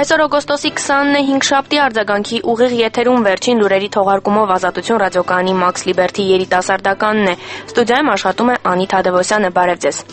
Այսօր օգոստոսի 20-ն է, հինգշաբթի արձագանքի ուղիղ եթերում վերջին լուրերի թողարկումով Ազատություն ռադիոկայանի Max Liberty երիտասարդականն է։ Ստուդիայում աշխատում է Անի Թադևոսյանը, բարև ձեզ։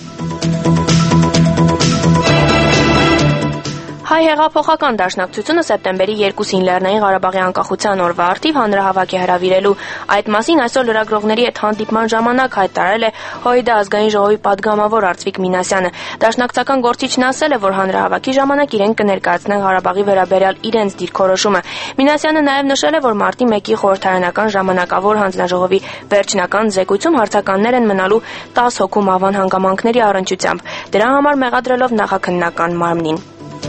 Հայ հեղափոխական դաշնակցությունը սեպտեմբերի 2-ին Լեռնային Ղարաբաղի անկախության օրվա առթիվ հանրահավաք է հրավիրելու։ Այդ մասին այսօր լրագրողների հետ հանդիպման ժամանակ հայտարարել է ՀՅԴ ազգային ժողովի падգամավոր Արծվիկ Մինասյանը։ Դաշնակցական գործիչն ասել է, որ հանրահավաքի ժամանակ իրենք կներկայացնեն Ղարաբաղի վերաբերյալ իրենց դիրքորոշումը։ Մինասյանը նաև նշել է, որ մարտի 1-ի խորհրդարանական ժամանակավոր հանձնաժողովի վերջնական զեկույցում հարցականներ են մնալու 10 հոգու մահվան հանգամանքների առնչությամբ, դրա համար մեղադրելով նախաքննական մարմնին։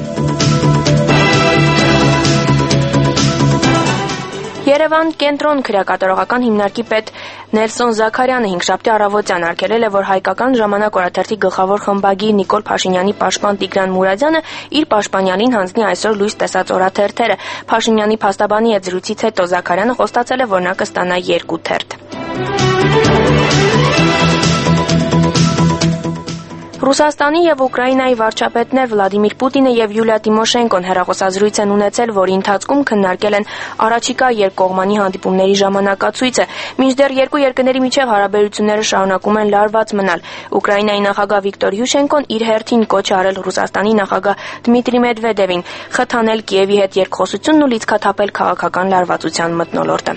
Երևան կենտրոն քրեակատարողական հիմնարկի պետ Նելսոն Զաքարյանը հինգշաբթի առավոտյան արգելել է, որ հայկական ժամանակ օրաթերթի գլխավոր խմբագիր Նիկոլ Փաշինյանի պաշտպան Տիգրան Մուրադյանը իր պաշտպանյալին հանձնի այսօր լույս տեսած օրաթերթերը։ Փաշինյանի փաստաբանի հետ զրույցից հետո Զաքարյանը խոստացել է, որ նա կստանա 2 թերթ։ Ռուսաստանի եւ Ուկրաինայի վարչապետներ Վլադիմիր Պուտինը եւ Յուլիա Տիմոշենկոն հեռախոսազրույց են ունեցել, որի ընթացքում քննարկել են առաջիկա երկկողմանի հանդիպումների ժամանակացույցը։ Մինչդեռ երկու երկրների միջև հարաբերությունները շարունակում են լարված մնալ։ Ուկրաինայի նախագահ Վիկտոր Յուշենկոն իր հերթին կոչ է արել Ռուսաստանի նախագահ Դմիտրի Մեդվեդևին խթանել Կիևի հետ երկխոսությունն ու լիցքաթափել քաղաքական լարվածության մթնոլորտը։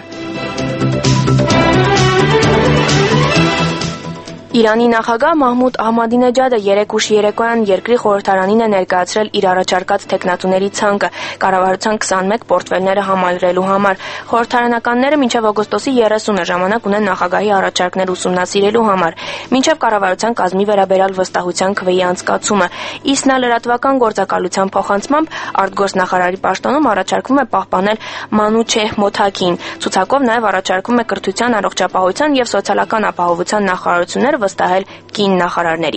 Իրանի նախագահ Մահմուդ Ահմադինեջադը երեկ ուշ երեկոյան երկրի խորհրդարանին է ներկայացրել իր առաջարկած թեկնածուների ցանկը կառավարության 21 պորտֆելները համալրելու համար։ Խորհրդարանականները մինչև օգոստոսի 30-ը ժամանակ ունեն նախագահի առաջարկներ ուսումնասիրելու համար, մինչև կառավարության կազմի վերաբերյալ վստահության քվեի անցկացումը։ Իսնա-լրատվական գործակալության փոխանցմամբ արտգործնախարարի պաշտոնում առաջարկվում է պահպանել Մանուչեհ Մոթաքին։ Ցուցակով նաև առաջարկվում է կրթության, առողջապահության և սոցիալական ապահովության նախարարությունները վստահել կին նախարարների։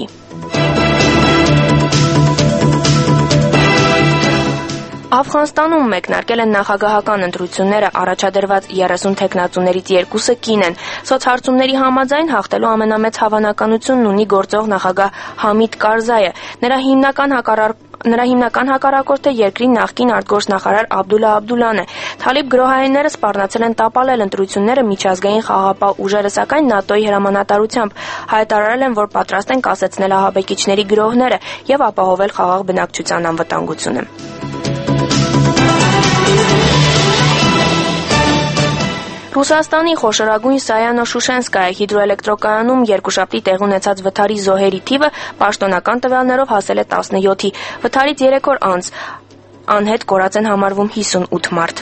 Աֆղանստանում մեկնարկել են նախագահական ընտրությունները, առաջադրված 30 թեկնածուներից 2-ը կին են։ Սոցհարցումների համաձայն հաղթելու ամենամեծ հավանականությունն ունի գործող նախագահ Համիդ Կարզայը։ Նրա հիմնական հակառակորդը երկրի նախկին արտգործնախարար Աբդուլլա Աբդուլլան է։ Թալիբ գրոհայինները սպառնացել են տապալել ընտրությունները միջազգային խաղաղապահ ուժերը, սակայն ՆԱՏՕ-ի հրամանատարությամբ հայտարարել են, որ պատրաստ են կասեցնել ահաբեկիչների գրոհները եւ ապահովել խաղաղ բնակչության անվտանգությունը։ Ռուսաստանի խոշորագույն Սայանո-Շուշենսկայա հիդրոէլեկտրակայանում երկուշաբթի տեղ ունեցած վթարի զոհերի թիվը պաշտոնական տվյալներով հասել է 17-ի։ Վթարից 3 օր անց անհետ կորած են համարվում 58 մարդ։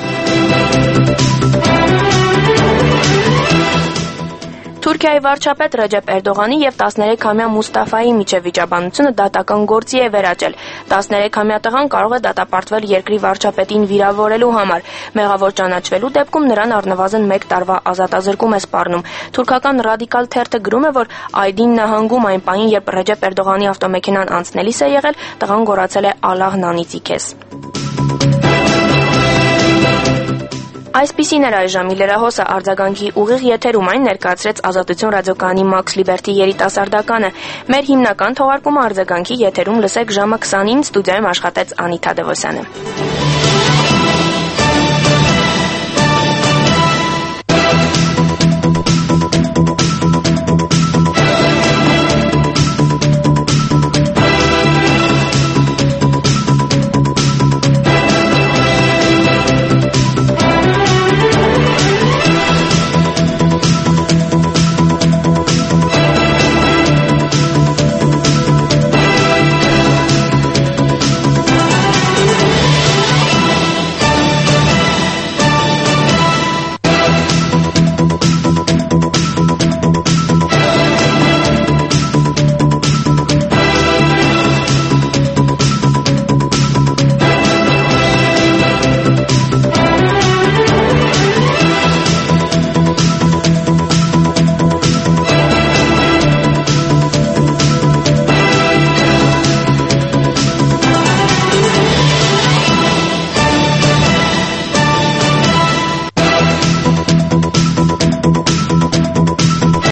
Թուրքիայի վարչապետ Ռեջեփ Էրդողանի եւ 13-ամյա Մուստաֆայի միջև վիճաբանությունը դատական գործի է վերաճել։ 13-ամյա տղան կարող է դատապարտվել երկրի վարչապետին վիրավորելու համար։ Մեղավոր ճանաչվելու դեպքում նրան առնվազն 1 տարվա ազատազրկում է սպառնում։ Թուրքական ռադիկալ թերթը գրում է, որ Այդին նահանգում այն պահին, երբ Ռեջեփ Էրդողանի ավտոմեքենան անցնելիս է եղել, տղան գոռացել է «Ալլահն անիծի քեզ»։ Այսպիսին էր այժմի լրահոսը արձագանքի ուղիղ եթերում այն ներկայացրեց Ազատություն ռադիոկայանի Max Liberty երիտասարդականը։ Մեր հիմնական թողարկումը արձագանքի եթերում լսեք ժամը 20-ին, ստուդիայում աշխատեց Անի Թադևոսյանը։